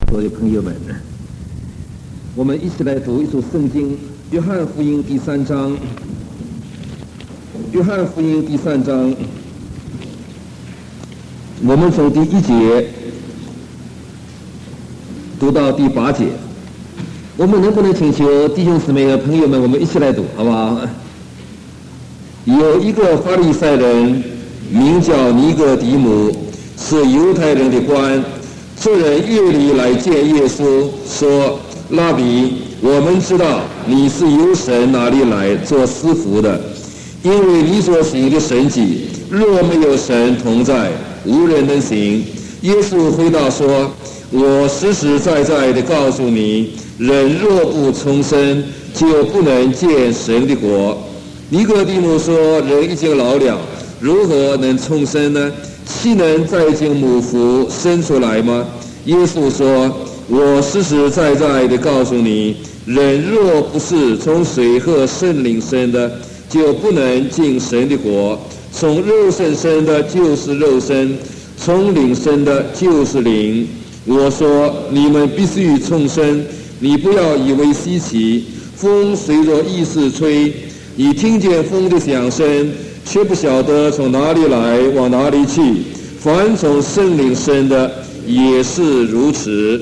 所有的朋友们，我们一起来读一组圣经，约翰福音第3章。约翰福音第3章，我们从第1节读到第8节。我们能不能请求弟兄姊妹和朋友们，我们一起来读，好不好？有一个法利赛人，名叫尼哥底母，是犹太人的官。这人夜里来见耶稣，说：拉比，我们知道你是由神哪里来做师傅的，因为你所行的神迹，若没有神同在，无人能行。耶稣回答说：我实实在在地告诉你，人若不重生，就不能见神的国。尼哥底母说：人已经老了，如何能重生呢？岂能再经母腹生出来吗？耶稣说：我实实在在地告诉你，人若不是从水和圣灵生的，就不能进神的国。从肉身生的就是肉身，从灵生的就是灵。我说你们必须重生，你不要以为稀奇。风随着意思吹，你听见风的响声，却不晓得从哪里来，往哪里去。凡从圣灵生的也是如此。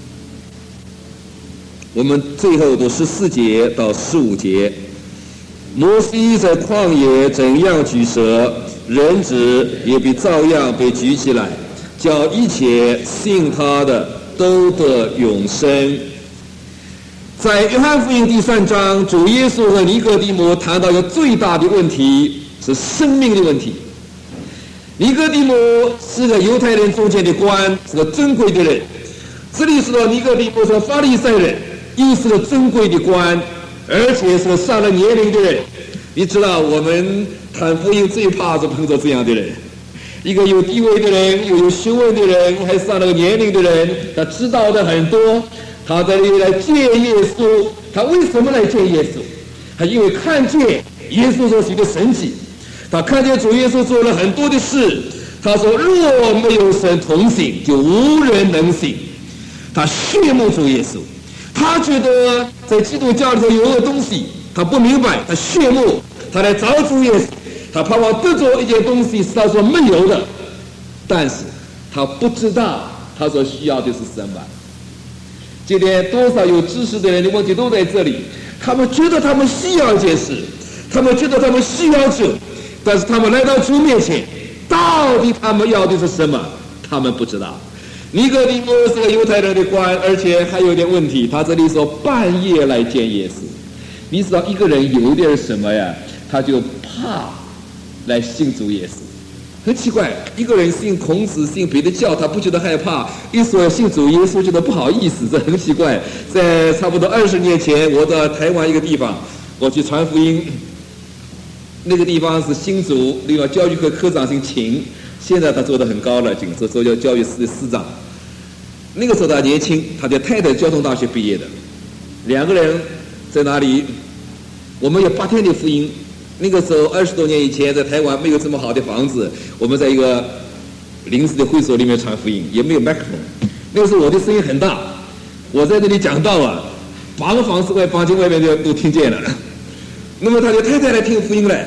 我们最后读14节到15节。摩西在旷野怎样举蛇，人子也必照样被举起来，叫一切信他的都得永生。在约翰福音第3章，主耶稣和尼哥底母谈到一个最大的问题，是生命的问题。尼哥底母是个犹太人中间的官，是个尊贵的人。这里说尼哥底母是法利赛人，又是个尊贵的官，而且是个上了年龄的人。你知道我们谈福音最怕是碰到这样的人，一个有地位的人，又有学问的人，还上了个年龄的人，他知道的很多。他在这里来见耶稣，他为什么来见耶稣？他因为看见耶稣所行的神迹，他看见主耶稣做了很多的事。他说若没有神同行，就无人能行。他羡慕主耶稣，他觉得在基督教里头有个东西他不明白，他羡慕，他来找主耶稣，他盼望得着一件东西是他所没有的，但是他不知道他所需要的是什么。今天多少有知识的人的问题都在这里，他们觉得他们需要一件事，他们觉得他们需要主，但是他们来到主面前，到底他们要的是什么，他们不知道。尼哥底母是个犹太人的官，而且还有点问题，他这里说半夜来见耶稣。你知道一个人有点什么呀，他就怕来信主耶稣。很奇怪，一个人信孔子信别的教他不觉得害怕，一说信主耶稣觉得不好意思，这很奇怪。在差不多20年前，我到台湾一个地方，我去传福音，那个地方是新竹，另外教育科科长姓秦，现在他做得很高了，做教育司的司长。那个时候他年轻，他的太太交通大学毕业的，两个人在哪里？我们有8天的福音。那个时候20多年以前，在台湾没有这么好的房子，我们在一个临时的会所里面传福音，也没有麦克风。那个时候我的声音很大，我在那里讲道啊，8个房间外面都听见了。那么他的太太来听福音来，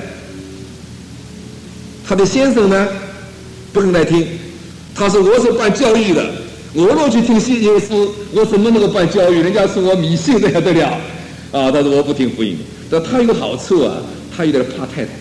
他的先生呢不能来听，他说我是办教育的，我若去听信耶稣，我怎么能够办教育？人家说我迷信的还得了啊！他说我不听福音。但他有个好处啊，他有点怕太太，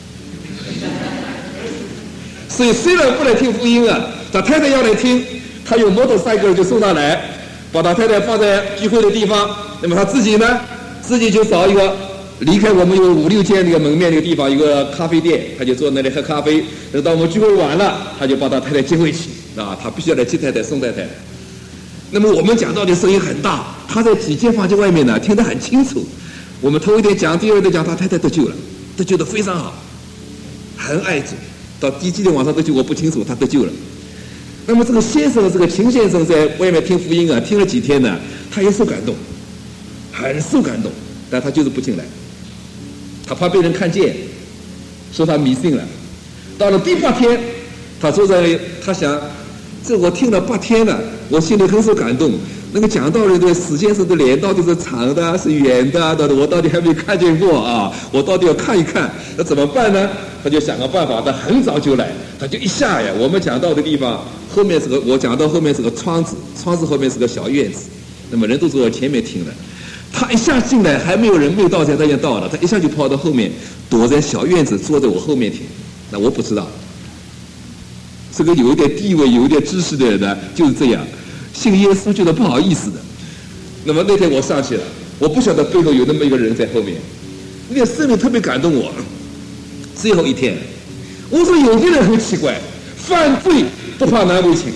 所以虽然不来听福音啊，他太太要来听，他有摩托赛克就送他来，把他太太放在聚会的地方。那么他自己呢，自己就找一个离开我们有5、6间那个门面那个地方，有个咖啡店，他就坐那里喝咖啡。等到我们聚会完了，他就把他太太接回去啊，他必须要来接太太送太太。那么我们讲到的声音很大，他在几间房间外面呢，听得很清楚。我们头一天讲，第二天讲，他太太得救了，得救得非常好，很爱主。到第几天晚上得救我不清楚，他得救了。那么这个先生，这个秦先生在外面听福音啊，听了几天呢，他也受感动，很受感动，但他就是不进来，他怕被人看见，说他迷信了。到了第8天，他坐在那里，他想这我听了8天了，我心里很受感动。那个讲道理的史先生的脸到底是长的是圆的，我到底还没看见过啊！我到底要看一看，那怎么办呢？他就想个办法，他很早就来，他就一下呀，我们讲道的地方后面是个，我讲到后面是个窗子，窗子后面是个小院子，那么人都坐在前面听了。他一下进来，还没有人没有到前，他就到了，他一下就跑到后面，躲在小院子，坐在我后面听。那我不知道，这个有一点地位、有一点知识的人呢，就是这样。信耶稣觉得不好意思的，那么那天我上去了，我不晓得背后有那么一个人在后面，那个生命特别感动我。最后一天，我说有些人很奇怪，犯罪不怕难为情，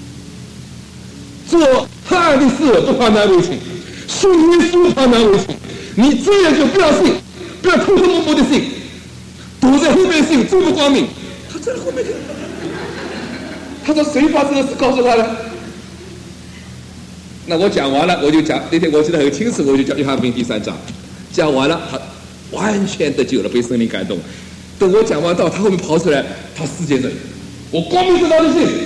做叛逆的事不怕难为情，信耶稣不怕难为情，你这样就不要信，不要偷偷摸摸的信，躲在后面信，最不光明。他在后面，他说谁把这个事告诉他的？那我讲完了，我就讲那天我记得很清楚，我就讲约翰福音第3章，讲完了，他完全得救了，被圣灵感动。等我讲完到他后面跑出来，他世界人，我光明正大的信，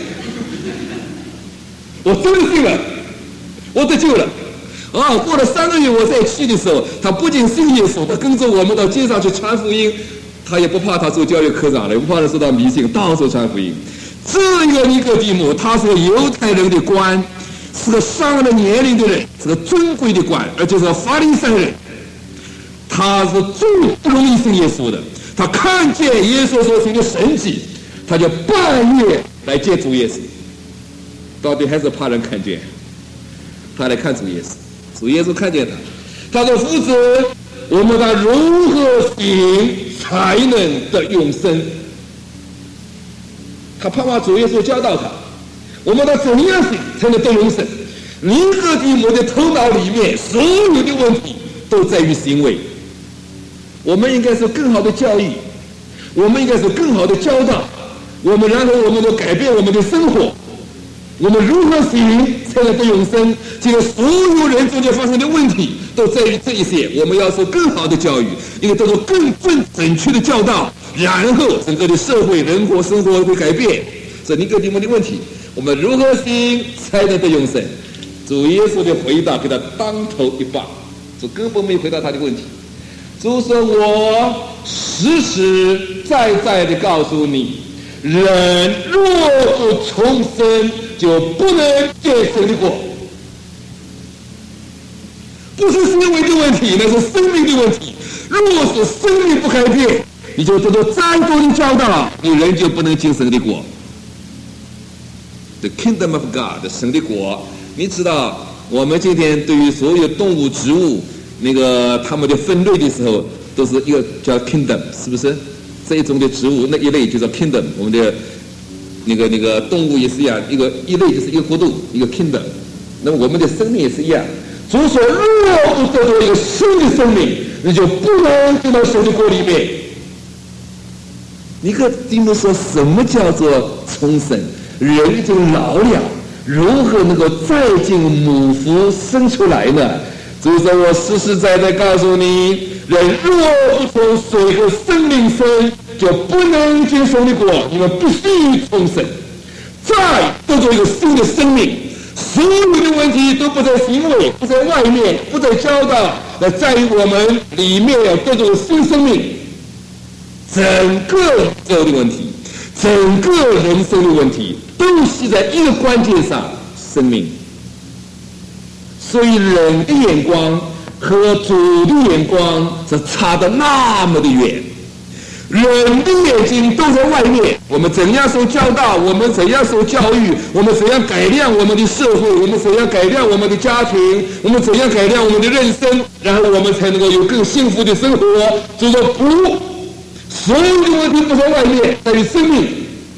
我真的信了，我得救了。啊，过了3个月，我再去的时候，他不仅信耶稣，他跟着我们到街上去传福音，他也不怕他做教育科长了，也不怕他受到迷信，到处传福音。这个尼哥底母，他是个犹太人的官，是个上了年龄的人，是个尊贵的官，而且是个法利赛人。他是最不容易信耶稣的。他看见耶稣所行的神迹，他就半夜来见主耶稣。到底还是怕人看见，他来看主耶稣。主耶稣看见他，他说：“夫子，我们该如何行才能得永生？”他盼望主耶稣教导他，我们该怎样行才能得永生？尼哥底母的头脑里面所有的问题都在于行为。我们应该是更好的教育，我们应该是更好的教导，然后我们就改变我们的生活。我们如何行才能得永生？这个所有人中间发生的问题都在于这一些。我们要受更好的教育，应该得到更准确的教导，然后整个的社会人活生活会改变。这尼哥底母的问题，我们如何行才能得永生？主耶稣的回答给他当头一棒，这根本没回答他的问题。主说：“我实实在在的告诉你，人若不重生，就不能见神的国。”不是行为的问题，那是生命的问题。若是生命不改变，你就得到再多的教导，你人就不能进神的国。The kingdom of God， 神的国。你知道，我们今天对于所有动物、植物，那个他们的分类的时候，都是一个叫 kingdom， 是不是？这一种的植物，那一类就叫 kingdom。我们的那个动物也是一样，一类就是一个国度，一个 kingdom。那么我们的生命也是一样。主说，若不得到一个新的生命，你就不能进到神的国里面。尼哥底母说，什么叫做重生？人已经老了，如何能够再进母腹生出来呢？主说，我实实在在告诉你，人若不从水和生命生，就不能进神的国。你们必须重生，再得到一个新的生命。所有的问题都不在行为，不在外面，不在教导，那在于我们里面要得到新生命。整个宇宙的问题，整个人生的问题，都系在一个关键上：生命。所以人的眼光和主的眼光是差得那么的远。人的眼睛都在外面，我们怎样受教导，我们怎样受教育，我们怎样改良我们的社会，我们怎样改良我们的家庭，我们怎样改良我们的人生，然后我们才能够有更幸福的生活。就说不，所有的问题不在外面，在于生命。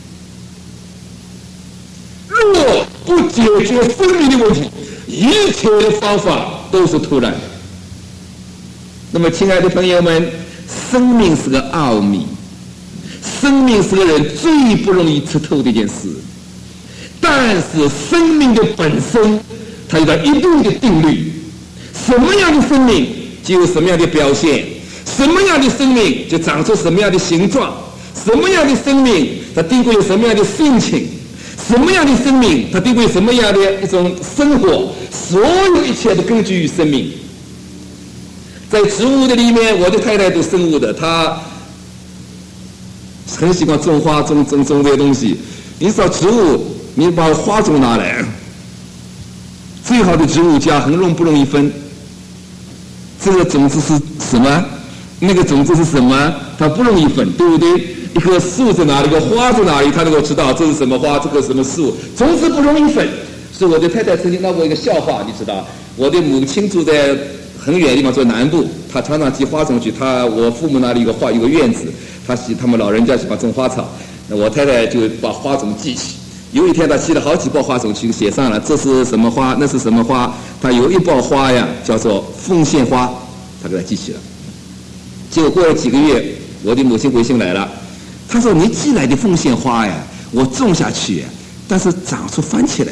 若不解决生命的问题，一切的方法都是突然的。那么亲爱的朋友们，生命是个奥秘，生命是个人最不容易吃透的一件事。但是生命的本身它有一定的定律，什么样的生命就有什么样的表现，什么样的生命就长出什么样的形状，什么样的生命它定会有什么样的性情， 什么样的生命，它定位什么样的一种生活，所有一切都根据于生命。在植物的里面，我的太太读生物的，她很喜欢种花、种这些东西。你知道植物，你把花种拿来，最好的植物家很不容易分。这个种子是什么？那个种子是什么？它不容易分，对不对？一棵树在哪里，一个花在哪里，他能够知道这是什么花，这个什么树，种子不容易分。所以我的太太曾经闹过一个笑话，你知道，我的母亲住在很远的地方，在南部，她常常寄花种去。我父母那里有个院子，他们老人家喜欢种花草，那我太太就把花种寄去。有一天，她寄了好几包花种去，写上了这是什么花，那是什么花。她有一包花呀，叫做凤仙花，她给她寄去了。结果过了几个月，我的母亲回信来了，她说：“你寄来的凤仙花呀，我种下去，但是长出番茄来。”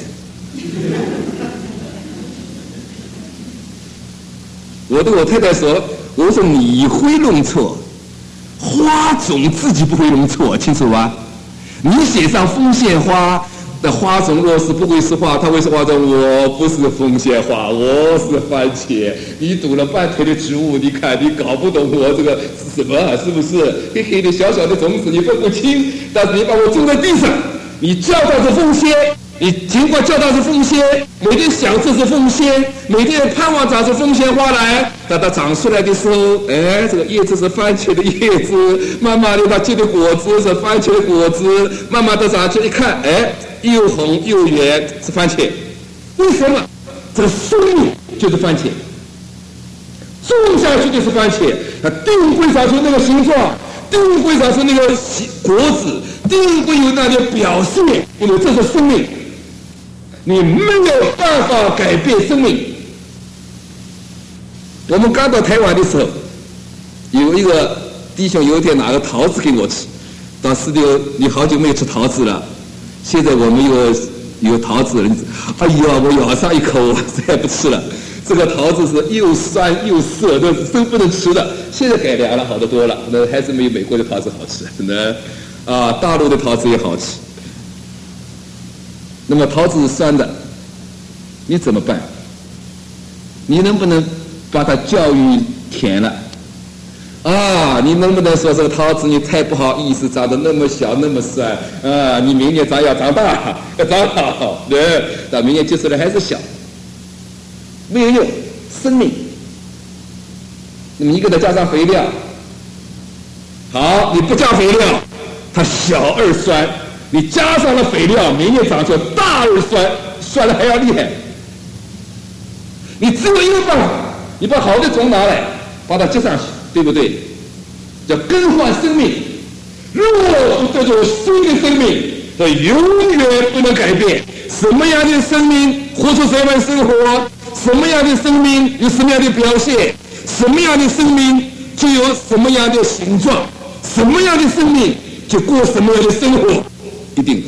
我对我太太说：“我说你会弄错，花种自己不会弄错，清楚吧？你写上凤仙花的花种若是不会是花，它会是花种。我不是凤仙花，我是番茄。你读了半天的植物，你看你搞不懂我这个是什么，是不是？黑黑的小小的种子你分不清，但是你把我种在地上，你叫它是凤仙。”你尽管叫它是凤仙，每天想这是凤仙，每天盼望长出凤仙花来，等它长出来的时候，这个叶子是番茄的叶子，慢慢的它结的果子是番茄的果子，慢慢的长去一看，又红又圆是番茄。为什么？这个生命就是番茄，种下去就是番茄，它定会长出那个形状，定会长出那个果子，定会有那些表现，因为这是生命。你没有办法改变生命。我们刚到台湾的时候，有一个弟兄有一天拿个桃子给我吃，当时你好久没有吃桃子了，现在我们有桃子了，哎呀，我咬上一口，我再也不吃了。这个桃子是又酸又涩，都不能吃的。现在改良了，好得多了，那还是没有美国的桃子好吃。大陆的桃子也好吃。那么桃子是酸的，你怎么办？你能不能把它教育甜了？你能不能说这个桃子你太不好意思，长得那么小那么酸你明年要长大，要长好，对，到明年结出来还是小，没有用，生命。那么你给它加上肥料，好，你不加肥料，它小而酸。你加上了肥料，明年长出大而酸，酸的还要厉害。你只有一个办法，你把好的种拿来，把它接上去，对不对？叫更换生命。若不这种新的生命，它永远不能改变。什么样的生命活出什么样的生活？什么样的生命有什么样的表现？什么样的生命就有什么样的形状？什么样的生命就过什么样的生活？一定。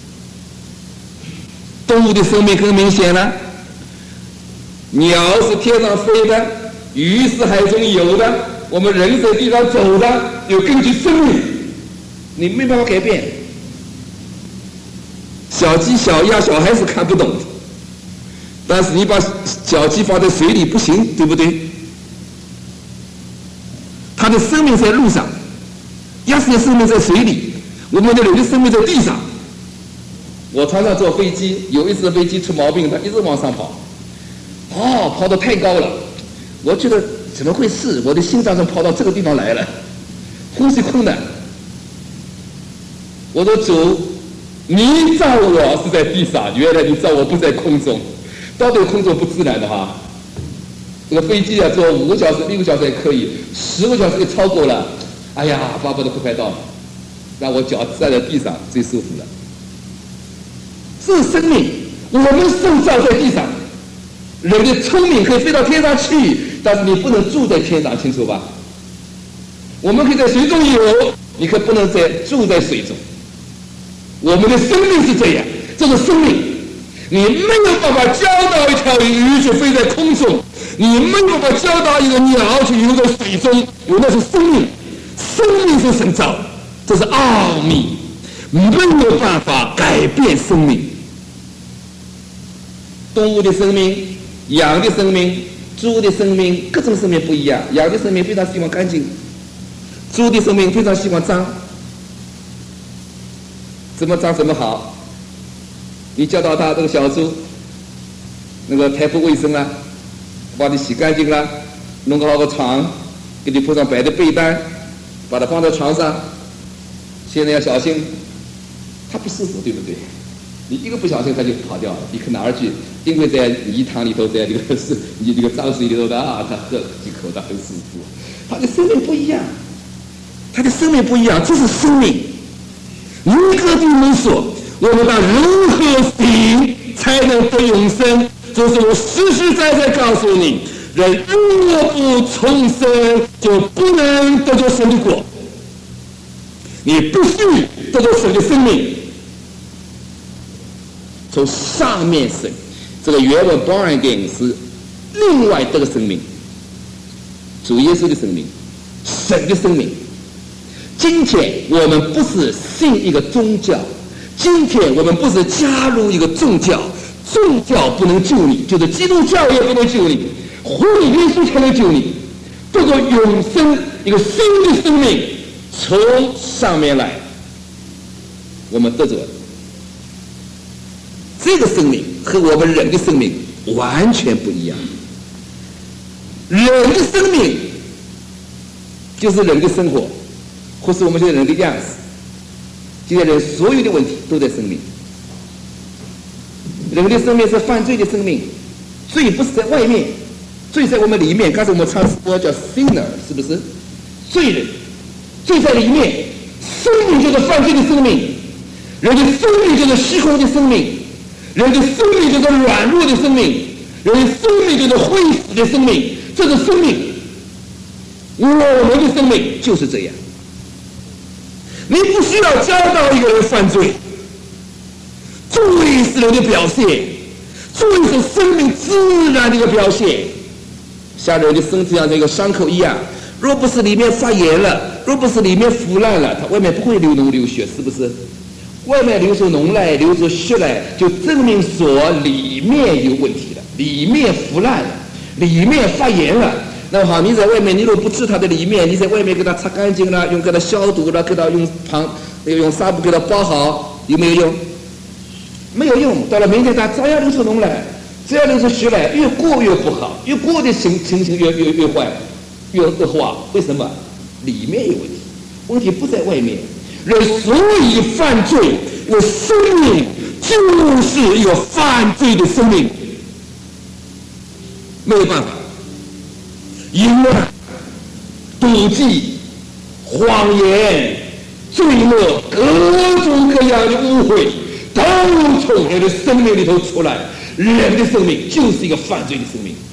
动物的生命更明显了，鸟是天上飞的，鱼是海中游的，我们人在地上走的，有根据生命，你没办法改变。小鸡、小鸭，小孩子看不懂，但是你把小鸡放在水里不行，对不对？它的生命在路上，鸭子的生命在水里。我们的人的生命在地上。我常常坐飞机，有一次飞机出毛病，它一直往上跑，跑得太高了，我觉得怎么回事？我的心脏怎么跑到这个地方来了？呼吸困难。我说主，你造我是在地上，原来你造我不在空中，到底空中不自然的哈。这个飞机坐5个小时、6个小时也可以，10个小时也超过了，哎呀，巴不得快到了。让我脚站在地上最舒服了。这是生命，我们受造在地上，人的聪明可以飞到天上去，但是你不能住在天上，清楚吧？我们可以在水中游，你可不能住在水中。我们的生命是这样，这是生命。你没有办法教导一条鱼去飞在空中，你没有办法教导一个鸟去游在水中，那是生命。生命是神造的，这是奥秘。 没有办法改变生命。动物的生命、羊的生命、猪的生命，各种生命不一样。羊的生命非常希望干净，猪的生命非常希望脏。怎么脏怎么好？你教导他这个小猪，那个太不卫生了，把你洗干净了，弄个好个床，给你铺上白的被单，把它放在床上。现在要小心，它不舒服，对不对？你一个不小心，它就跑掉了，你可哪儿去？因为在泥塘里头，在这个你这个脏水里头的啊，它喝几口，它很舒服。它的生命不一样，它的生命不一样，这是生命。尼哥底母说：“我们当如何行才能得永生？”就是我实实在在告诉你，人若不重生，就不能得着神的果。你必须得着神的生命，从上面生。这个原文 born again 是另外得个生命，主耶稣的生命，神的生命。今天我们不是信一个宗教，今天我们不是加入一个宗教，宗教不能救你，就是基督教也不能救你，活的耶稣才能救你。这个永生，一个新的生命从上面来，我们得着这个生命和我们人的生命完全不一样。人的生命就是人的生活，或是我们现在人的样子。现在人所有的问题都在生命。人的生命是犯罪的生命，罪不是在外面，罪在我们里面。刚才我们唱诗歌叫 sinner， 是不是？罪人，罪在里面。生命就是犯罪的生命，人的生命就是虚空的生命，人的生命就是软弱的生命，人的生命就是会死的生命。这个生命，我们的生命就是这样。你不需要教导一个人犯罪，罪是人的表现，罪是生命自然的一个表现，像人的身体像这个伤口一样，若不是里面发炎了，若不是里面腐烂了，它外面不会流脓流血，是不是？外面流出脓来，流出血来，就证明说里面有问题了，里面腐烂了，里面发炎了。那么好，你在外面，你若不治它的里面，你在外面给它擦干净了，给它消毒了，给它用纱布给它包好，有没有用？没有用。到了明天，它照样流出脓来，照样流出血来，越过越不好，越过的情形越坏，越恶化。为什么？里面有问题，问题不在外面。人所以犯罪，我生命就是一个犯罪的生命，没有办法。淫乱、妒忌、谎言、罪恶，各种各样的误会，都从人的生命里头出来。人的生命就是一个犯罪的生命。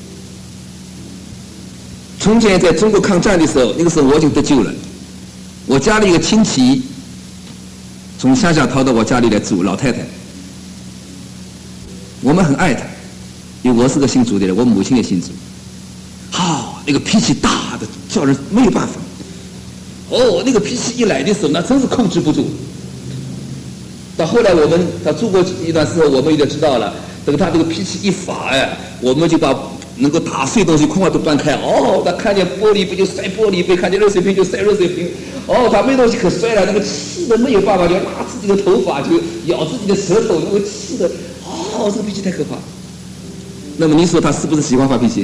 从前在中国抗战的时候，那个时候我已经得救了。我家里一个亲戚从乡下逃到我家里来住，老太太。我们很爱她，因为我是个信主的人，我母亲也信主。那个脾气大的叫人没有办法。那个脾气一来的时候，那真是控制不住。到后来他住过一段时候，我们有点知道了。等他这个脾气一发我们就把能够打碎东西哐哐都搬开。他看见玻璃杯就摔玻璃杯，看见热水瓶就摔热水瓶。他没东西可摔了，那个气的没有办法，就拉自己的头发，就咬自己的舌头，那个气的，这个脾气太可怕。那么你说他是不是喜欢发脾气？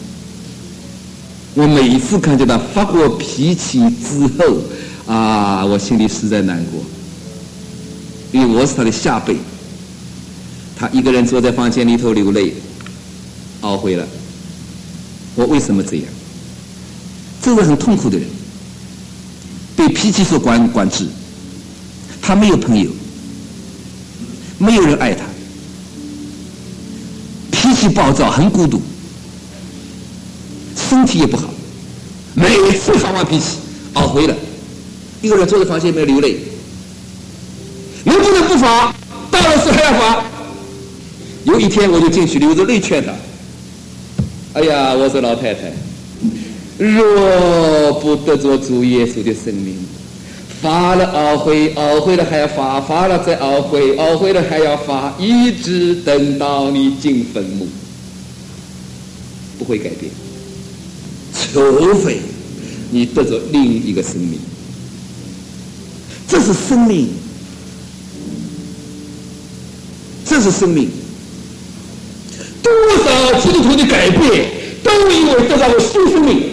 我每一次看见他发过脾气之后，我心里实在难过，因为我是他的下辈，他一个人坐在房间里头流泪，懊悔了。我为什么这样？这是很痛苦的人，被脾气所管制，他没有朋友，没有人爱他，脾气暴躁，很孤独。身体也不好，每次发完脾气，懊悔了，一个人坐在房间里面流泪。能不能不发？到了时还要发。有一天我就进去流着泪劝他：“哎呀，我说老太太，若不得着主耶稣的生命， 发了懊悔，懊悔了还要发，发了再懊悔，懊悔了还要发，一直等到你进坟墓，不会改变，除非你得着另一个生命。这是生命，这是生命。多少基督徒的改变，都因为得到了新生命。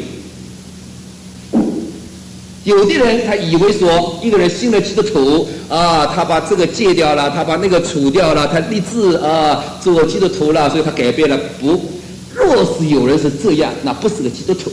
有的人他以为说，一个人信了基督徒啊，他把这个戒掉了，他把那个除掉了，他立志啊做基督徒了，所以他改变了。不，若是有人是这样，那不是个基督徒。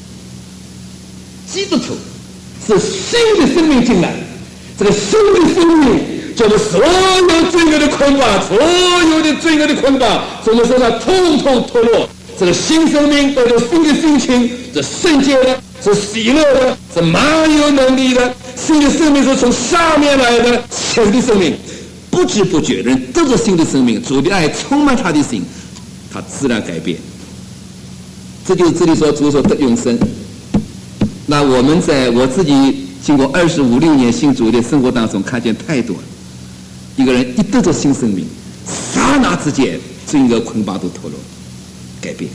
基督徒是新的生命进来，这个新的生命就是所有罪恶的捆绑，所有的罪恶的捆绑从我们身上统统脱落。这个新生命带着新的心情，是圣洁的，是喜乐的，是蛮有能力的。新的生命是从上面来的神的生命，不知不觉人得着新的生命，主的爱充满他的心，他自然改变。这就是这里说主所得永生。那我们在我自己经过25、6年信主的生活当中看见太多了。一个人一得着新生命，刹那之间罪恶捆绑都脱落，改变。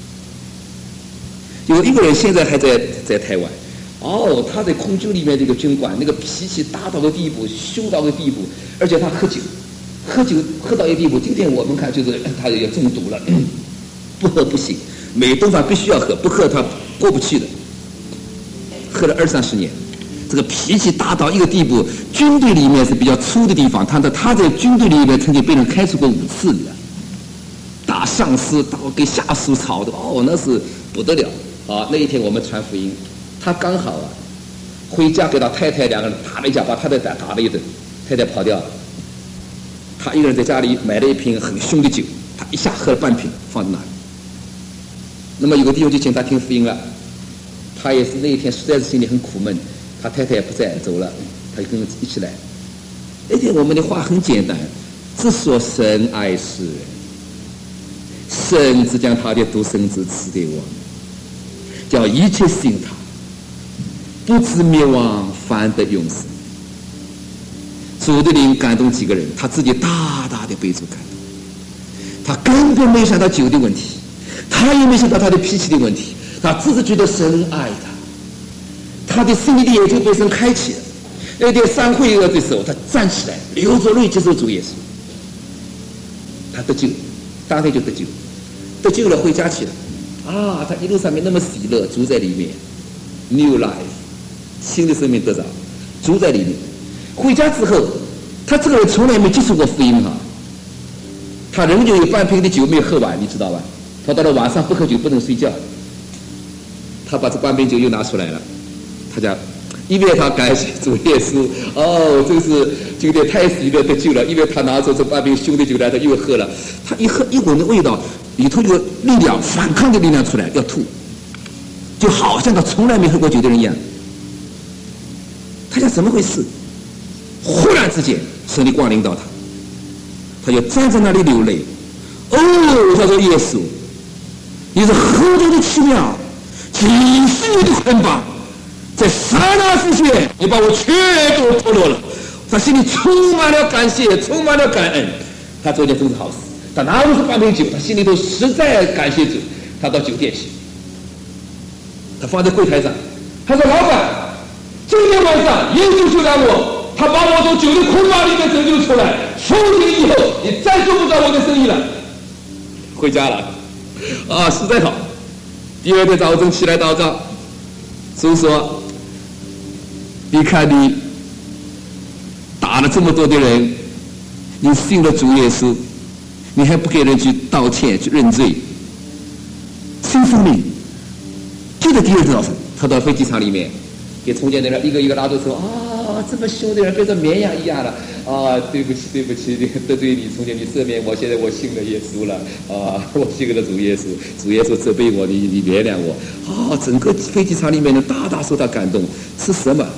有一个人现在还在台湾，他在空军里面这个军官，那个脾气大到个地步，凶到个地步，而且他喝酒喝到一个地步，今天我们看就是他也中毒了，不喝不行，每顿饭必须要喝，不喝他过不去的。喝了20-30年，这个脾气大到一个地步，军队里面是比较粗的地方，他在军队里面曾经被人开除过5次的，打上司到给下属吵的，那是不得了。那一天我们传福音，他刚好回家给他太太两个人打了一架，把太太打了一顿，太太跑掉了。他一个人在家里买了一瓶很凶的酒，他一下喝了半瓶，放在那里。那么有个弟兄就请他听福音了，他也是那一天实在是心里很苦闷，他太太也不在走了，他就跟我一起来。那天我们的话很简单，只说神爱世人，神只将他的独生子赐给我们，叫一切信他不至灭亡，反得永生。主的灵感动几个人，他自己大大的被主感动，他根本没想到酒的问题，他也没想到他的脾气的问题，他只是觉得神爱他，他的心里的眼睛被神开启了。那天散会的时候，他站起来流着泪接受主耶稣，他得救，当天就得救，得救了回家去了。他一路上面那么喜乐，主在里面 ，New Life， 新的生命得着，主在里面。回家之后，他这个人从来没接触过福音他仍旧有半瓶的酒没有喝完，你知道吧？他到了晚上不喝酒不能睡觉，他把这半瓶酒又拿出来了，他讲，因为他感谢主耶稣，这是今天太喜乐得救了，因为他拿着这半瓶凶的酒来，他又喝了，他一喝一闻的味道，里头有力量反抗的力量出来，要吐，就好像他从来没喝过酒的人一样。他想怎么回事？忽然之间神的光临到他，他就站在那里流泪。他说耶稣，你是何等的奇妙，几十年的捆绑，在刹那之间你把我全都脱落了。他心里充满了感谢，充满了感恩。他做件真是好事，他拿了半瓶酒，他心里头实在感谢主。他到酒店去，他放在柜台上，他说老板，今天晚上耶稣就来我，他把我从酒的捆绑里面拯救出来，从今以后你再做不着我的生意了。回家了实在好。第二天早晨起来祷告，主说，你看你打了这么多的人，你信了主耶稣，你还不给人去道歉去认罪，新生命。就在第二天早晨，他到飞机场里面给中间的人一个一个拉着说，这么凶的人变成绵羊一样了，对不起，得罪你，从前你赦免我，现在我信了耶稣了，我信了主耶稣，主耶稣责备我，你原谅我，整个飞机场里面的大大受到感动。是什么？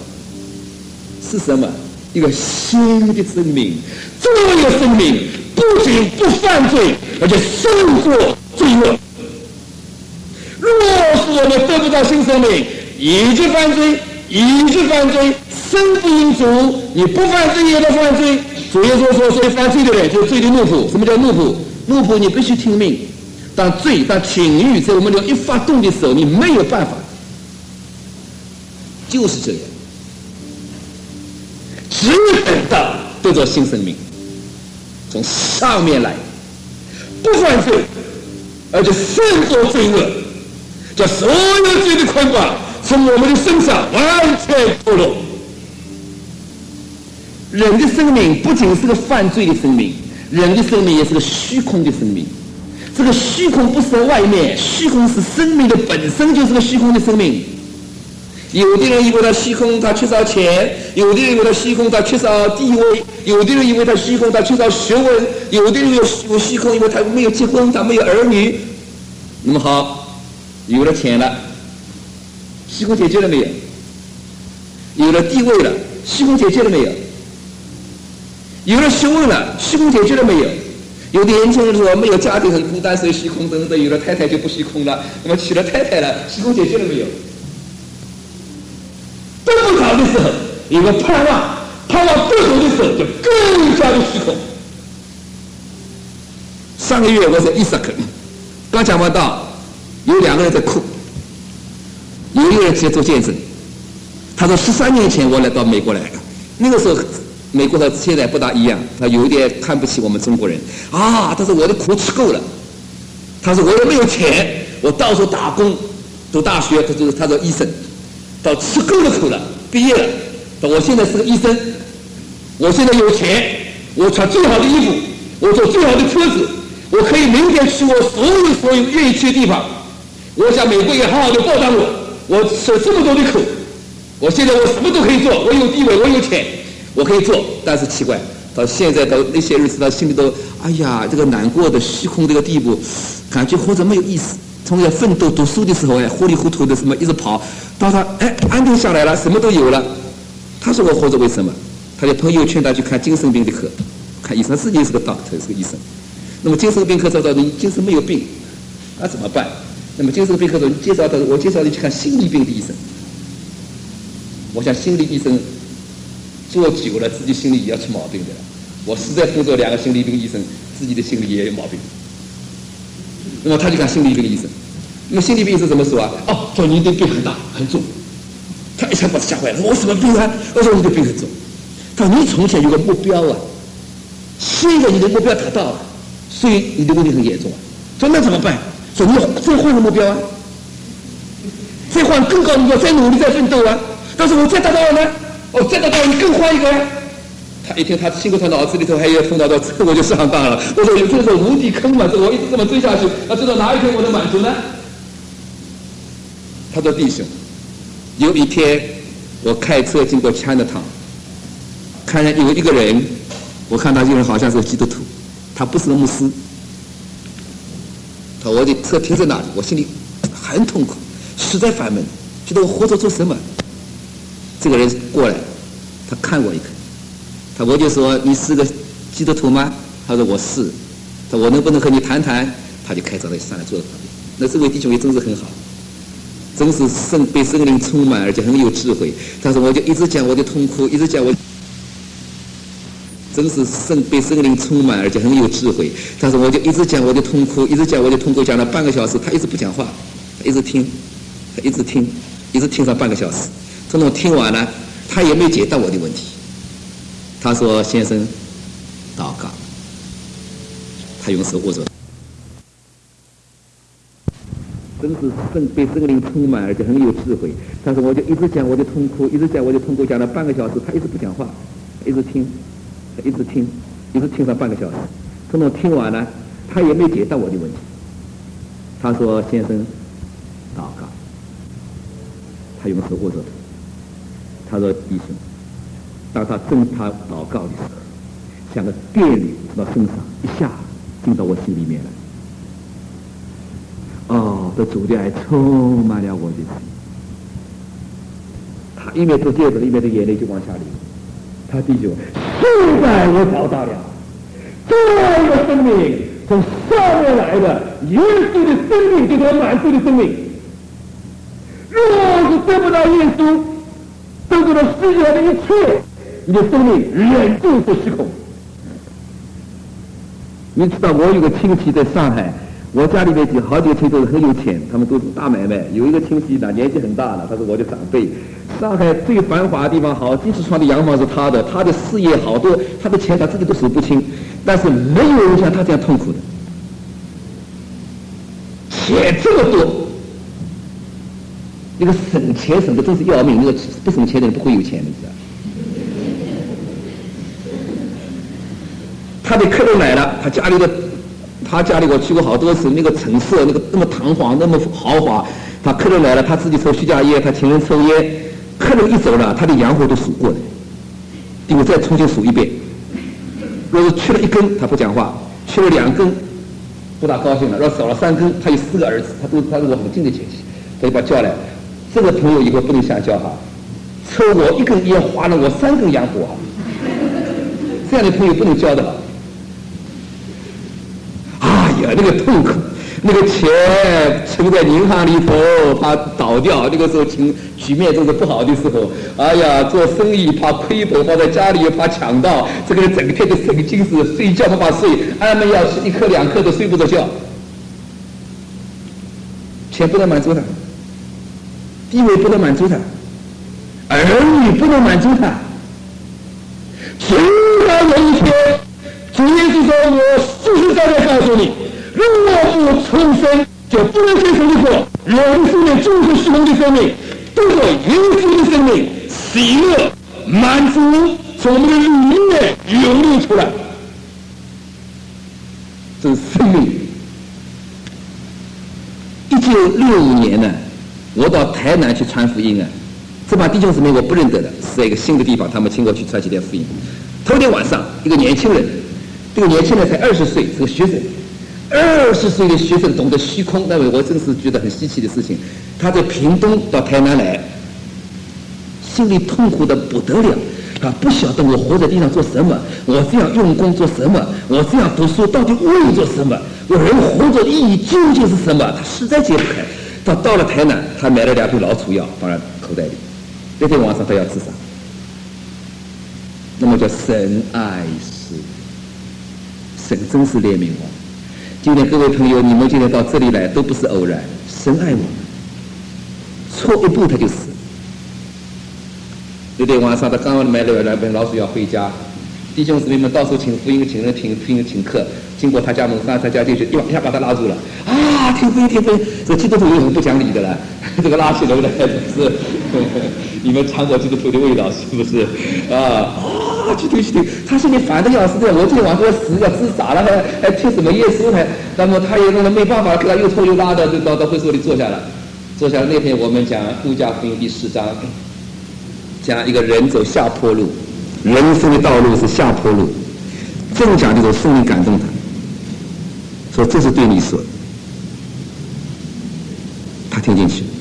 一个新的生命，这个生命不仅不犯罪，而且胜过罪恶。若是我们得不到新生命，一直犯罪， 已是犯罪，身不因主，你不犯罪也得犯罪。主耶稣说，所以犯罪的人就是罪的奴仆。什么叫奴仆？奴仆你必须听命，当罪当情欲在我们一发动的时候，你没有办法，就是这样。只等到得到新生命，从上面来，不犯罪，而且胜过罪恶，叫所有罪的捆绑从我们的身上完全脱落。人的生命不仅是个犯罪的生命，人的生命也是个虚空的生命。这个虚空不是在外面，虚空是生命的本身就是个虚空的生命。有的人以为他虚空，他缺少钱；有的人以为他虚空，他缺少地位；有的人以为他虚空，他缺少学问；有的人有虚空，因为他没有结婚，他没有儿女。那么好，有了钱了，虚空解决了没有？有了地位了，虚空解决了没有？有了学问了，虚空解决了没有？有的年轻人说没有家庭很孤单，所以虚空等等；有了太太就不虚空了。那么娶了太太了，虚空解决了没有？都不搞的时候，有个盼望不走的时候，就更加的虚空。上个月我在伊萨克，刚讲完道，有2个人在哭，有一个人直接做见证。他说13年前我来到美国来了，那个时候美国和现在不大一样，他有一点看不起我们中国人啊。他说我的苦吃够了，他说我也没有钱，我到处打工，读大学，他说医生。到吃够了苦了，毕业了。我现在是个医生，我现在有钱，我穿最好的衣服，我坐最好的车子，我可以明天去我所有愿意去的地方。我想美国也好好的报答我，我受这么多的苦，我现在我什么都可以做，我有地位，我有钱，我可以做。但是奇怪，到现在到那些日子，到心里头，哎呀，这个难过的虚空这个地步，感觉活着没有意思。从要奋斗读书的时候糊里糊涂的什么一直跑，到他安定下来了，什么都有了。他说我活着为什么？他的朋友劝他去看精神病的科，看医生，自己是个 doctor， 是个医生。那么精神病科找到你精神没有病，那怎么办？那么精神病科说我介绍你去看心理病的医生。我想心理医生做久了，自己心里也要出毛病的了。我实在碰到2个心理病医生，自己的心里也有毛病。那么他就看心理病医生，那么心理病医生怎么说啊？哦，说你的病很大很重。他一下把他吓坏了，说我什么病啊？我说你的病很重。他说你从前有个目标啊，现在你的目标达到了，所以你的问题很严重啊。说那怎么办？说你再换个目标啊，再换更高的目标，再努力再奋斗啊。但是我再达到了呢，再达到了你更换一个呀。他一听，他心里头脑子里头还有头脑到这个我就上当了。我说有这种无底坑嘛，这我一直这么追下去，要知道哪一天我能满足呢？他说弟兄，有一天我开车经过 Chinatown， 看见有一个人，我看他这个人好像是个基督徒，他不是个牧师。他说我的车停在那里，我心里很痛苦，实在烦闷，觉得我活着做什么？这个人过来，他看我一看。我就说你是个基督徒吗？他说我是。他说我能不能和你谈谈？他就开车上来坐在旁边。那这位弟兄也真是很好，真是被圣灵充满，而且很有智慧。他说我就一直讲我的痛苦，一直讲我，真是被圣灵充满，而且很有智慧。他说我就一直讲我的痛苦，一直讲我的痛苦，讲了半个小时，他一直不讲话，他一直听，一直听上半个小时。这种听完了，他也没解答我的问题。他说：“先生，祷告。”他用手握着，真是被圣灵充满，而且很有智慧。他说：“我就一直讲我的痛苦，一直讲我的痛苦，讲了半个小时，他一直不讲话，一直听上半个小时。这种听完了，他也没解答我的问题。他说：‘先生，祷告。’他用手握着头。他说：‘弟兄。’当他祷告的时候，像个电流从他身上一下进到我心里面来。这主的爱充满了我的心。他一面做戒指，一面的眼泪就往下流。他弟兄，现在我找到了这个生命从上面来的耶稣的生命，就是我满足的生命。若是得不到耶稣， 得到了世界上的一切，你的生命仍旧是虚空。你知道我有个亲戚在上海，我家里面有好几个亲戚都很有钱，他们都是大买卖。有一个亲戚呢年纪很大了，他是我的长辈。上海最繁华的地方，好几十幢的洋房是他的，他的事业好多，他的钱他自己都数不清，但是没有人像他这样痛苦的。钱这么多，那个省钱省的真是要命，那个不省钱的人不会有钱的，你知道。他的客人来了，他家里我去过好多次，那个陈设那么堂皇，那么豪华。他客人来了，他自己抽虚假烟，他请人抽烟。客人一走了，他的洋货都数过的，因为再重新数一遍。若是去了1根，他不讲话；去了2根，不大高兴了。若少了3根，他有4个儿子，他是我很近的亲戚，他就把叫来。这个朋友以后不能瞎交哈，抽我1根烟花了我3根洋火哈，这样的朋友不能交的。那个痛苦，那个钱存在银行里头，怕倒掉。那个时候局面真是不好的时候。哎呀，做生意怕亏本，或者家里又怕抢到，这个人整天的神经质，睡觉没法睡，安眠药吃1颗2颗都睡不着觉。钱不能满足他，地位不能满足他，儿女不能满足他。终然有一天，主耶稣说：“我事实上在告诉你。”若不重生，就不能接受的过人生的就是虚空的生命，都是永恒的生命，喜乐、满足从我们的里面涌流出来。这是生命。1965年呢，我到台南去传福音啊，这帮弟兄姊妹我不认得的，是在一个新的地方，他们请我去传几天福音。头天晚上，一个年轻人，这个年轻人才20岁，是个学生。20岁的学生懂得虚空，那我真是觉得很稀奇的事情。他在屏东到台南来，心里痛苦的不得了。他不晓得我活在地上做什么，我这样用功做什么，我这样读书到底为做什么，我人活着的意义究竟是什么？他实在解不开。到了台南，他买了2瓶老鼠药放在口袋里。那天晚上他要自杀。那么叫神爱世，神真是怜悯我。今天各位朋友，你们今天到这里来都不是偶然，神爱我们，错一步他就死。那天晚上他刚刚买了2瓶老鼠药回家，弟兄姊妹们到处请福音、请人、请客，经过他家门上，他家进去一下把他拉住了。啊，听福音！这基督徒有什么不讲理的了？这个拉起楼来是你们尝过基督徒的味道是不是？去听，他心里烦的要死的，我今天晚上要死要自杀了，还听什么耶稣还？那么他也没办法，给他又拖又拉的，就到会所里坐下了。坐下来那天我们讲路加福音第10章，讲一个人走下坡路，人生的道路是下坡路，正讲这种生命感动他，说这是对你说的，他听进去，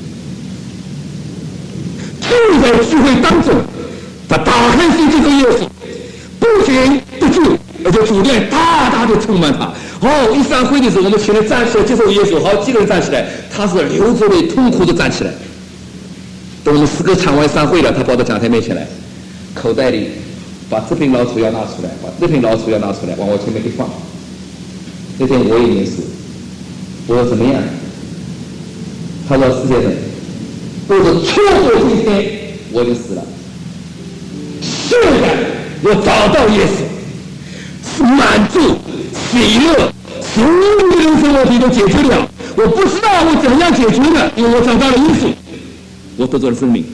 就在聚会当中。他打开心接受耶稣，不仅得救，而且主殿大大的充满他。一散会的时候，我们请人站起来接受耶稣，好几个人站起来，他是流着泪痛苦的站起来。等我们4个唱完散会了，他跑到讲台面前来，口袋里把这瓶老鼠药拿出来，把那瓶老鼠药拿出来，往我前面一放。那天我也念书，我说怎么样？他说世界上，我说错过今天我就死了。现在我找到耶稣，是满足、喜乐，所有的人生问题都解决了。我不知道我怎样解决的，因为我找到了耶稣，我得到了生命。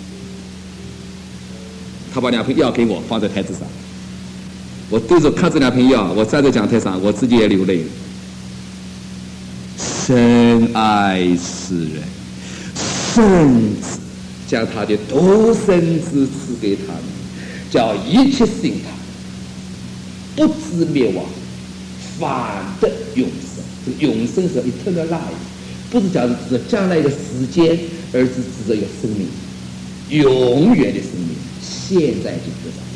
他把2瓶药给我，放在台子上，我对着看这2瓶药，我站在讲台上，我自己也流泪了。深爱世人，甚至将他的独生子赐给他们，叫一切信他不至灭亡，反得永生。这个永生是 eternal life， 不是讲指着将来的时间，而是指着一个生命，永远的生命，现在就得着，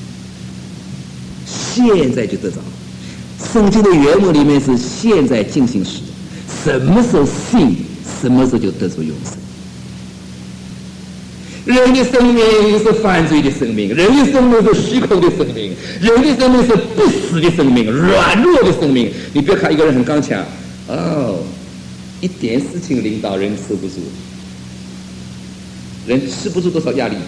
现在就得着。圣经的原文里面是现在进行时，什么时候信，什么时候就得着永生。 人的生命是犯罪的生命，人的生命是虚空的生命，人的生命是不死的生命，软弱的生命。你别看一个人很刚强，一点事情领导人受不住，人吃不住多少压力。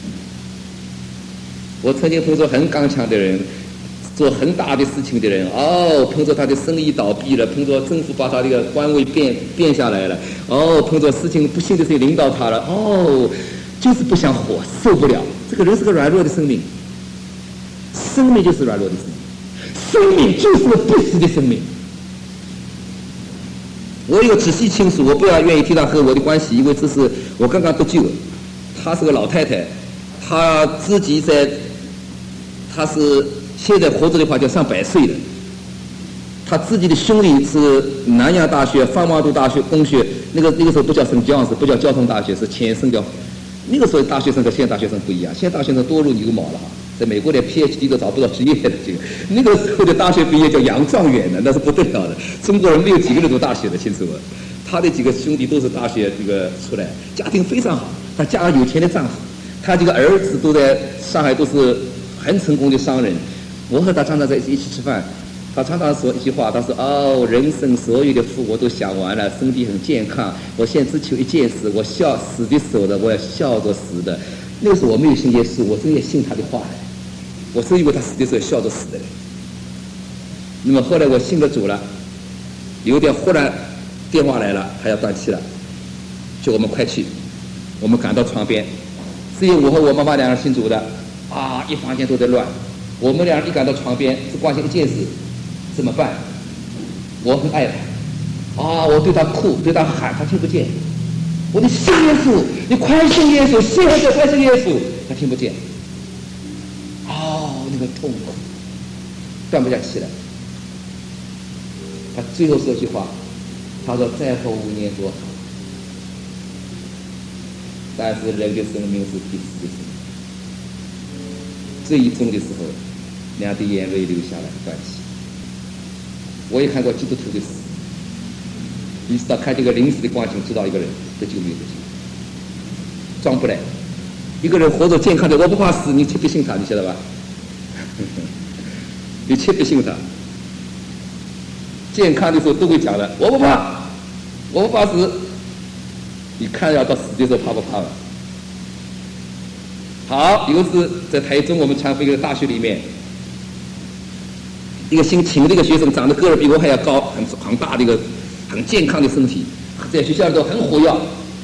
我曾经碰到很刚强的人，做很大的事情的人，碰到他的生意倒闭了，碰到政府把他这个官位变下来了，碰到事情不幸的事情领导他了，就是不想活，受不了。这个人是个软弱的生命，生命就是软弱的生命，生命就是不死的生命。我有仔细清楚，我不要愿意提他和我的关系，因为这是我刚刚得救，她是个老太太，她自己她是现在活着的话就上100岁了。她自己的兄弟是南洋大学方望都大学工学，那个时候不叫圣教士，不叫交通大学，是前圣教。那个时候大学生和现在大学生不一样，现在大学生多如牛毛了哈，在美国连 PhD 都找不到职业的这个，那个时候的大学毕业叫洋状元的，那是不得了的。中国人没有几个人读大学的，清楚吗？他的几个兄弟都是大学这个出来，家庭非常好，他嫁了有钱的丈夫，他几个儿子都在上海，都是很成功的商人。我和他常常在一起吃饭，他常常说一句话，他说人生所有的福我都享完了，身体很健康，我现在只求一件事，我死的时候的我要笑着死的。那个时候我没有信耶稣，我真也信他的话，我真以为他死的时候笑着死的。那么后来我信了主了，有一天忽然电话来了，他要断气了，叫我们快去。我们赶到床边，只有我和我妈妈两人信主的，一房间都在乱。我们两人一赶到床边，只关心一件事，怎么办？我很爱他，我对他哭，对他喊，他听不见。我得信耶稣，你快信耶稣，现在快信耶稣，他听不见。那个痛苦，断不下气来。他最后说句话，他说再活5年多好，但是人的生命是必死的生命。最终的时候，两滴眼泪流下来，断气。我也看过基督徒的死，你知道看这个临死的光景，知道一个人得救没有得救，装不来。一个人活着健康的，我不怕死，你切不信他，你晓得吧？你切不信他。健康的时候都会讲的，我不怕，我不怕死。你看要到死的时候怕不怕了？好，有一次在台中我们传福音的大学里面，一个新请的一个学生，长得个儿比我还要高，很大的一个很健康的身体，在学校里头很活跃。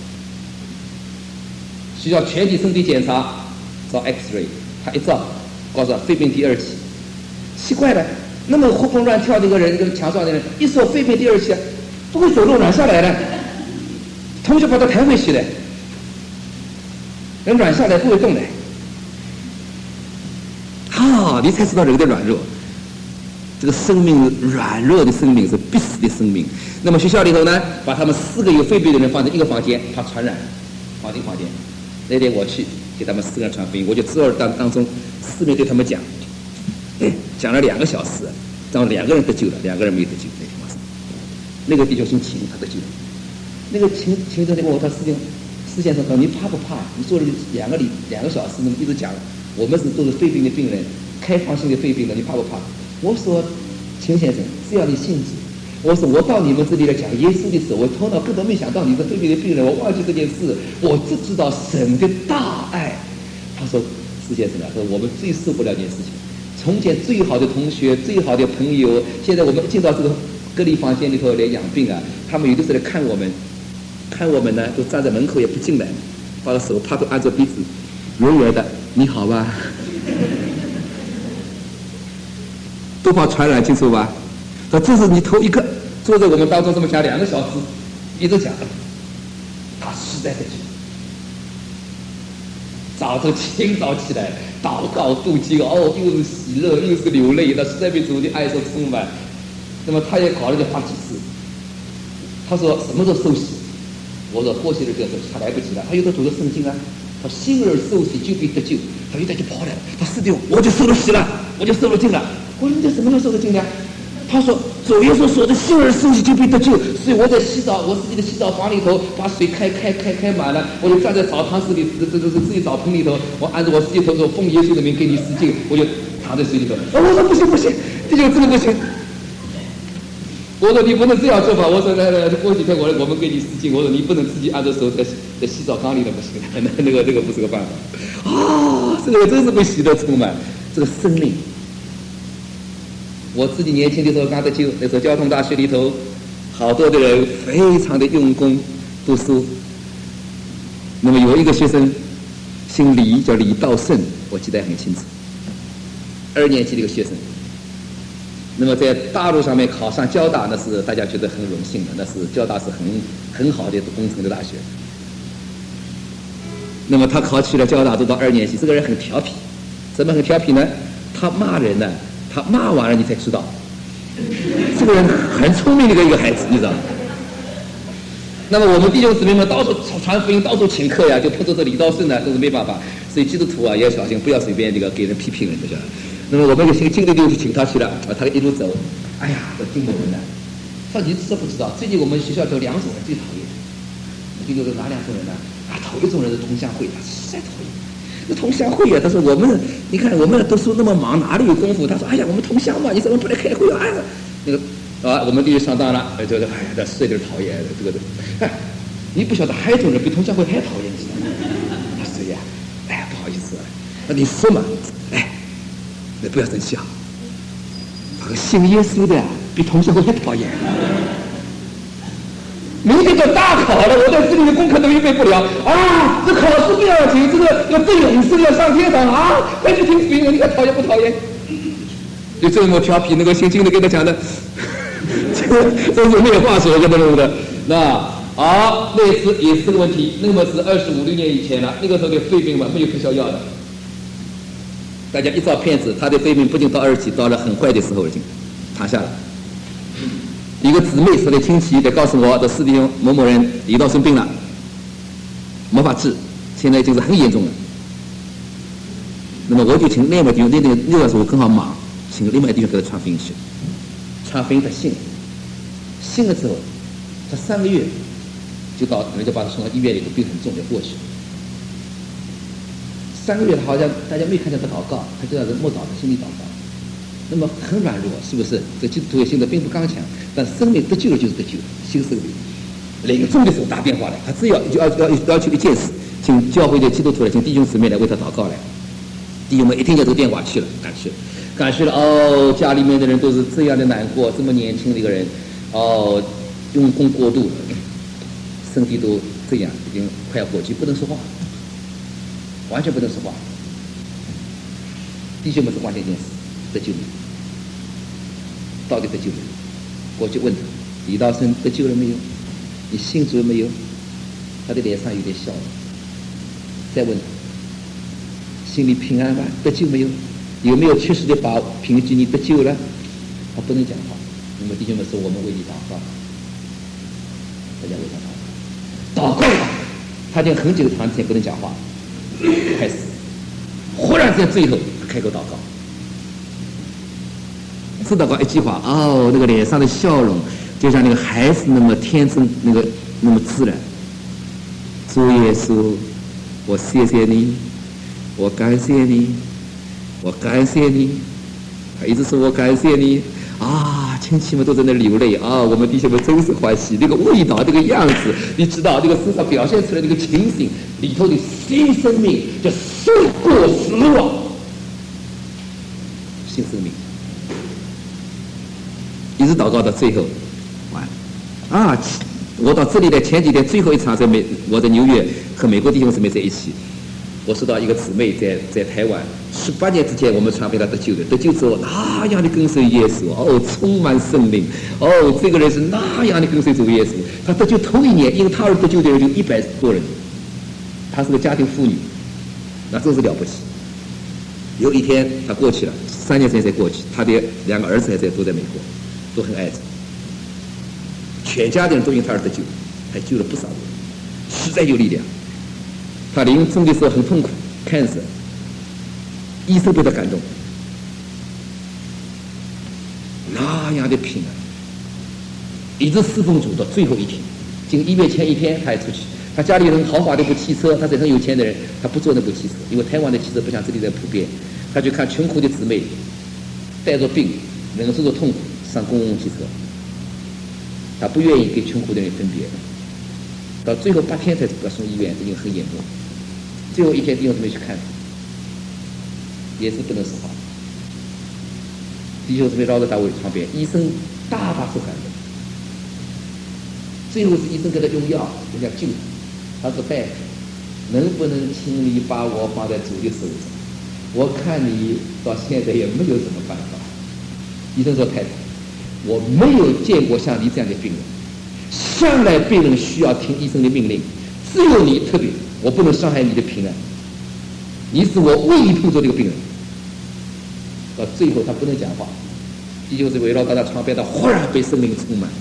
学校全体身体检查，照 X-ray， 他一照，告诉他肺病第2期。奇怪了，那么活蹦乱跳的一个人，一个强壮的人，一说肺病第2期，不会走路软下来了，同学把他抬回去了，人软下来不会动的。你才知道人的软弱。这个生命软弱的生命是必死的生命。那么学校里头呢，把他们4个有肺病的人放在一个房间，怕传染，放进房间。那天我去给他们4个人传福音，我就坐在当中4面对他们讲，讲了2个小时，让2个人得救了，2个人没有得救。那天晚上，那个弟兄姓秦，他得救了。那个秦先生问我，他施先生说：“你怕不怕？你做了2个小时，那么一直讲，我们都是肺病的病人，开放性的肺病的，你怕不怕？”我说：“秦先生，只要你信主。”我说：“我到你们这里来讲耶稣的时候，我头脑根本没想到你是肺病的病人，我忘记这件事，我只知道神的大爱。”他说：“施先生啊，说我们最受不了一件事情，从前最好的同学、最好的朋友，现在我们进到这个隔离房间里头来养病啊，他们有的时候来看我们呢，都站在门口也不进来，把手帕都按着鼻子，远远的，你好吧？”都怕传染，清楚吧？说这是你头一个坐在我们当中这么讲2个小时，一直讲，他实在的清早起来祷告读经，又是喜乐又是流泪，他实在被主的爱所充满。那么他也考虑了好几次，他说什么时候受洗？我说过去的这个他来不及了，他有的读的圣经啊，他信而受洗就必得救，他一带就跑来了，他4点我就受了洗了，我就受了浸了。我说你这什么时候受的浸呢？他说主耶稣说的信而受洗就必得救。所以我在洗澡，我自己的洗澡房里头把水开满了，我就站在澡堂子里，这自己澡盆里头，我按照我自己头说奉耶稣的名给你施浸，我就躺在水里头。我说不行，这就真的不行。我说你不能这样做法。我说来，过几天我们给你施浸。我说你不能自己按着手在洗澡缸里头不行，那个不是个办法。这个真是被喜乐充满，这个生命。我自己年轻的时候刚得救，那时候交通大学里头，好多的人非常的用功读书。那么有一个学生姓李，叫李道胜，我记得很清楚，2年级的一个学生。那么在大陆上面考上交大，那是大家觉得很荣幸的，那是交大是很好的工程的大学。那么他考取了交大，读到2年级，这个人很调皮。怎么很调皮呢？他骂人呢，他骂完了你才知道，这个人很聪明的一个孩子，你知道吗？那么我们弟兄姊妹们到处传福音，到处请客呀，就碰到这李道胜呢，都是没办法。所以基督徒啊也要小心，不要随便这个给人批评人，知道吧？那么我们就经理就去请他去了，他一路走，哎呀，这听我们的。到底知不知道？最近我们学校有2种人最讨厌，这个哪2种人呢？头一种人是同乡会，他实在讨厌。那同乡会啊，他说我们，你看我们读书那么忙，哪里有功夫？他说，哎呀，我们同乡嘛，你怎么不来开会啊？那个我们弟兄上当了，哎呀，这是有点讨厌这个。哎，你不晓得还有一种人比同乡会还讨厌，知道吗？谁呀？哎，不好意思，那你说嘛，哎，你不要生气啊。那个信耶稣的比同乡会还讨厌。明天就大考了，我在这里的功课都预备不了啊！这考试不要紧，这个要得永生，要上天堂啊！快去听福音，你看讨厌不讨厌？就这么调皮，那个姓金的跟他讲的，这是没有话说，跟他弄的。那好，那次也是这个问题，那么是25、6年以前了，那个时候的肺病嘛，没有特效药的，大家一照片子，他的肺病不仅到2级，到了很坏的时候已经躺下了。一个姊妹，他的亲戚在告诉我，这师弟兄某某人李道生病了，没法治，现在已经是很严重了。那么我就请另外弟兄，那个时候我刚好忙，请另外弟兄给他传福音去，传福音他信了之后，他3个月就到人家把他送到医院里头，病很重就过去了。3个月好像大家没看见他祷告，他这样子默祷的心里祷告。那么很软弱，是不是？这基督徒性的并不刚强，但生命得救了就是得救，新生命。临终的时候大变化了，他只要求一件事，请教会的基督徒来，请弟兄姊妹来为他祷告来。弟兄们一听见这个电话去了，赶去了。哦，家里面的人都是这样的难过，这么年轻的一个人，哦，用功过度，身体都这样，已经快要过去，不能说话，完全不能说话。弟兄们是关键一件事。得救了，到底得救了？过去问他，李道生得救了没有？你信主了没有？他的脸上有点笑容。再问他，心里平安吗？得救没有？有没有确实的把凭据你得救了？他不能讲话。那么弟兄们说，我们为你祷告，大家为他祷告吧。他就很久长时间不能讲话，开始，忽然间最后开口祷告。只祷告一句话，那个脸上的笑容就像那个孩子那么天真，那么自然。主耶稣，我谢谢你，我感谢你，我感谢你。他一直说我感谢你啊！亲戚们都在那流泪啊！我们弟兄们真是欢喜，那个味道，这个样子，你知道，这个身上表现出来这个情形里头的新生命，叫胜过死亡，新生命。一直祷告到最后，完了我到这里来前几天最后一场我在纽约和美国弟兄姊妹在一起，我收到一个姊妹在台湾，18年之前我们传给她得救的，得救之后那样的跟随耶稣，充满圣灵，这个人是那样的跟随主耶稣。他得救头1年，因为他而得救的人就100多人，她是个家庭妇女，那真是了不起。有一天她过去了，3年前才过去，她的2个儿子都在美国。都很爱着，全家的人都因他而得救，还救了不少人，实在有力量。他临终的时候很痛苦，看着医生被他感动，那样的平安， 一直侍奉主到最后一天。进医院前一天他还出去，他家里人豪华的一部汽车，他是很有钱的人，他不坐那部汽车，因为台湾的汽车不像这里的普遍。他去看穷苦的姊妹，带着病，忍受着痛苦，上公共汽车。他不愿意跟穷苦的人分别，到最后8天才把他送医院，已经很严重。最后一天弟兄姊妹去看，也是不能说话。弟兄姊妹绕着他床边，医生大受感动。最后是医生给他用药，人家救他。他说：“大夫，能不能请你把我放在主的手上？我看你到现在也没有什么办法。”医生说：“太太，我没有见过像你这样的病人，向来病人需要听医生的命令，只有你特别，我不能伤害你的平安。你是我唯一碰着这个病人。”到最后他不能讲话，弟兄姊妹围绕到他床边，他忽然被生命充满，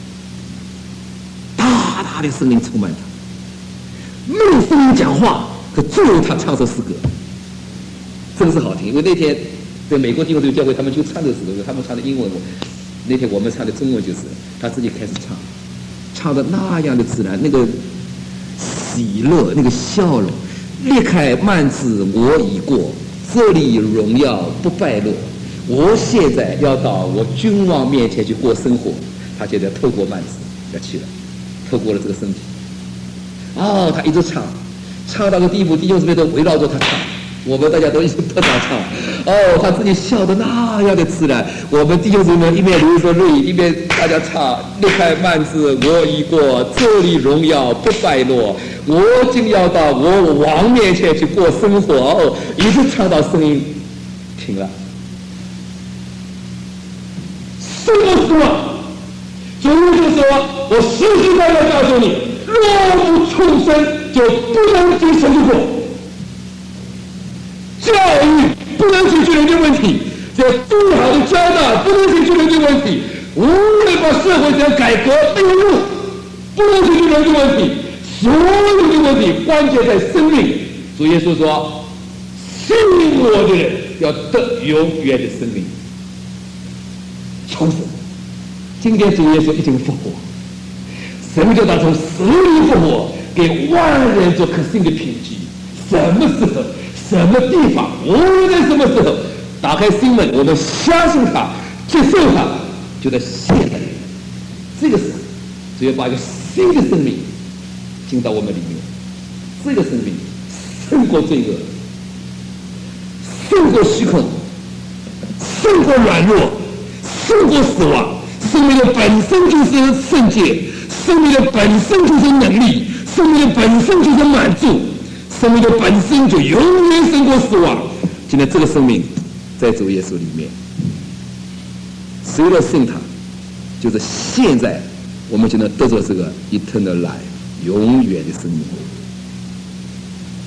大大的生命充满他，没有声音讲话，可最后他唱首诗歌，真是好听。因为那天在美国弟兄姊妹教会，他们就唱这首诗歌，他们唱的英文，那天我们唱的中文，就是他自己开始唱的那样的自然，那个喜乐，那个笑容。裂开幔子我已过，这里荣耀不败落。我现在要到我君王面前去过生活。他现在透过幔子要去了，透过了这个身体。他一直唱到个地步，弟兄姊妹都围绕着他唱，我们大家都一起特别唱。他自己笑得那样的自然，我们弟兄姊妹一边流着泪，一边大家唱：裂开幔子我已过，这里荣耀不败落。我竟要到我王面前去过生活。一直唱到声音停了。什么时候？主就说：“我实实在在告诉你，若不重生，就不能进神的国。教育不能解决人的问题，这最好的交大不能解决人的问题，无论把社会上改革内入，不能解决人的问题。所有的问题关键在生命。主耶稣说：信我的人要得永远的生命。重生。今天主耶稣已经复活，神就打从死里复活，给万人做可信的凭据。什么时候，什么地方，无论在什么时候，打开心门，我们相信他，接受他，就在现在这个时候，主要把一个新的生命进到我们里面。这个生命胜过罪恶，胜过虚空，胜过软弱，胜过死亡。生命的本身就是圣洁，生命的本身就是能力，生命的本身就是满足，生命的本身就永远胜过死亡。今天这个生命在主耶稣里面，谁若信他，就是现在我们就能得着这个 eternal life 永远的生命。